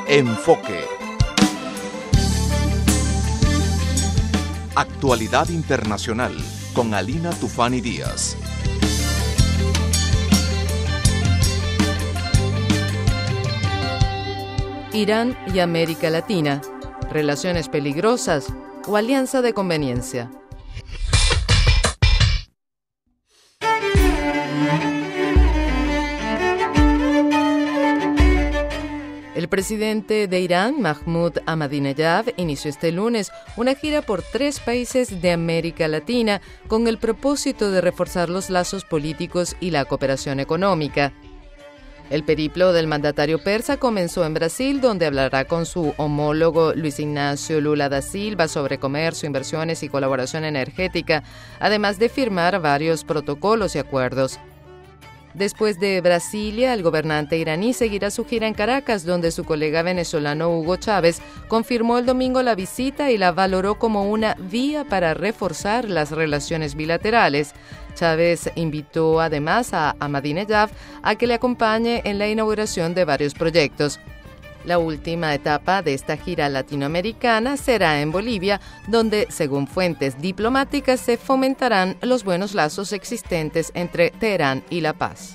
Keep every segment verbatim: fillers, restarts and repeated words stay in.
Enfoque. Actualidad internacional con Alina Tufani Díaz. Irán y América Latina, relaciones peligrosas o alianza de conveniencia. El presidente de Irán, Mahmoud Ahmadinejad, inició este lunes una gira por tres países de América Latina con el propósito de reforzar los lazos políticos y la cooperación económica. El periplo del mandatario persa comenzó en Brasil, donde hablará con su homólogo Luis Ignacio Lula da Silva sobre comercio, inversiones y colaboración energética, además de firmar varios protocolos y acuerdos. Después de Brasilia, el gobernante iraní seguirá su gira en Caracas, donde su colega venezolano Hugo Chávez confirmó el domingo la visita y la valoró como una vía para reforzar las relaciones bilaterales. Chávez invitó además a Ahmadinejad a que le acompañe en la inauguración de varios proyectos. La última etapa de esta gira latinoamericana será en Bolivia, donde, según fuentes diplomáticas, se fomentarán los buenos lazos existentes entre Teherán y La Paz.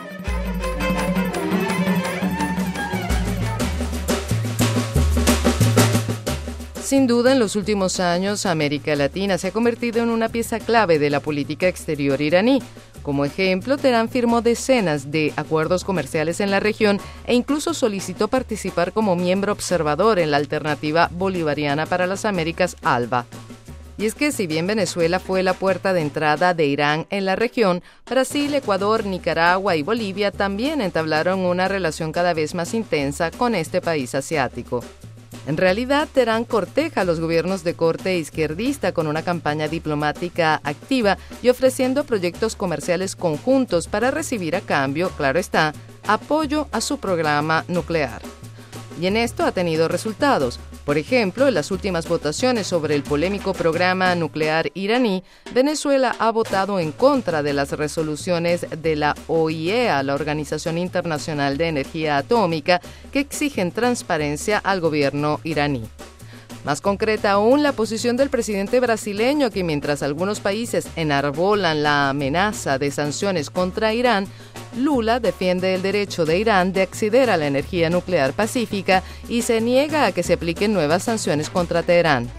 Sin duda, en los últimos años, América Latina se ha convertido en una pieza clave de la política exterior iraní. Como ejemplo, Teherán firmó decenas de acuerdos comerciales en la región e incluso solicitó participar como miembro observador en la Alternativa Bolivariana para las Américas, ALBA. Y es que si bien Venezuela fue la puerta de entrada de Irán en la región, Brasil, Ecuador, Nicaragua y Bolivia también entablaron una relación cada vez más intensa con este país asiático. En realidad, Teherán corteja a los gobiernos de corte izquierdista con una campaña diplomática activa y ofreciendo proyectos comerciales conjuntos para recibir a cambio, claro está, apoyo a su programa nuclear. Y en esto ha tenido resultados. Por ejemplo, en las últimas votaciones sobre el polémico programa nuclear iraní, Venezuela ha votado en contra de las resoluciones de la O I E A, la Organización Internacional de Energía Atómica, que exigen transparencia al gobierno iraní. Más concreta aún, la posición del presidente brasileño, que mientras algunos países enarbolan la amenaza de sanciones contra Irán, Lula defiende el derecho de Irán de acceder a la energía nuclear pacífica y se niega a que se apliquen nuevas sanciones contra Teherán.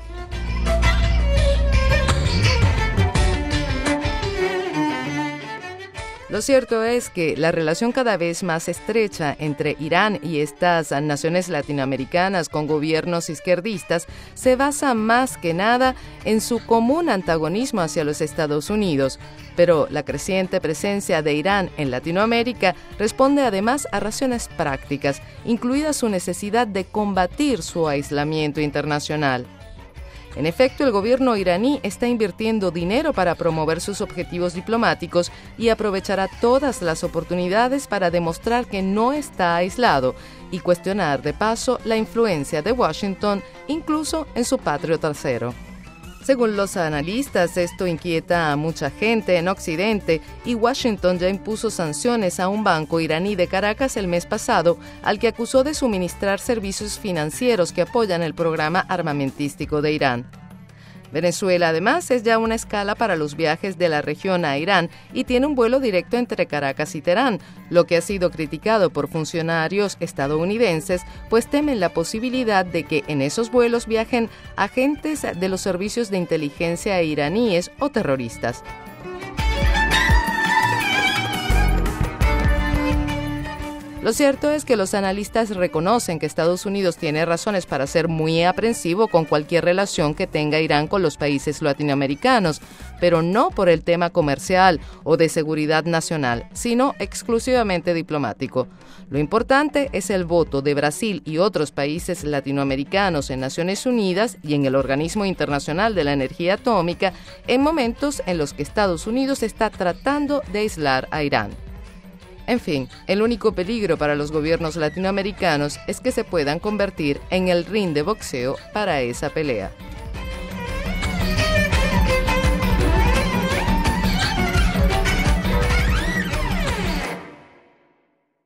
Lo cierto es que la relación cada vez más estrecha entre Irán y estas naciones latinoamericanas con gobiernos izquierdistas se basa más que nada en su común antagonismo hacia los Estados Unidos. Pero la creciente presencia de Irán en Latinoamérica responde además a razones prácticas, incluida su necesidad de combatir su aislamiento internacional. En efecto, el gobierno iraní está invirtiendo dinero para promover sus objetivos diplomáticos y aprovechará todas las oportunidades para demostrar que no está aislado y cuestionar de paso la influencia de Washington, incluso en su patrio trasero. Según los analistas, esto inquieta a mucha gente en Occidente y Washington ya impuso sanciones a un banco iraní de Caracas el mes pasado, al que acusó de suministrar servicios financieros que apoyan el programa armamentístico de Irán. Venezuela, además, es ya una escala para los viajes de la región a Irán y tiene un vuelo directo entre Caracas y Teherán, lo que ha sido criticado por funcionarios estadounidenses, pues temen la posibilidad de que en esos vuelos viajen agentes de los servicios de inteligencia iraníes o terroristas. Lo cierto es que los analistas reconocen que Estados Unidos tiene razones para ser muy aprensivo con cualquier relación que tenga Irán con los países latinoamericanos, pero no por el tema comercial o de seguridad nacional, sino exclusivamente diplomático. Lo importante es el voto de Brasil y otros países latinoamericanos en Naciones Unidas y en el Organismo Internacional de la Energía Atómica en momentos en los que Estados Unidos está tratando de aislar a Irán. En fin, el único peligro para los gobiernos latinoamericanos es que se puedan convertir en el ring de boxeo para esa pelea.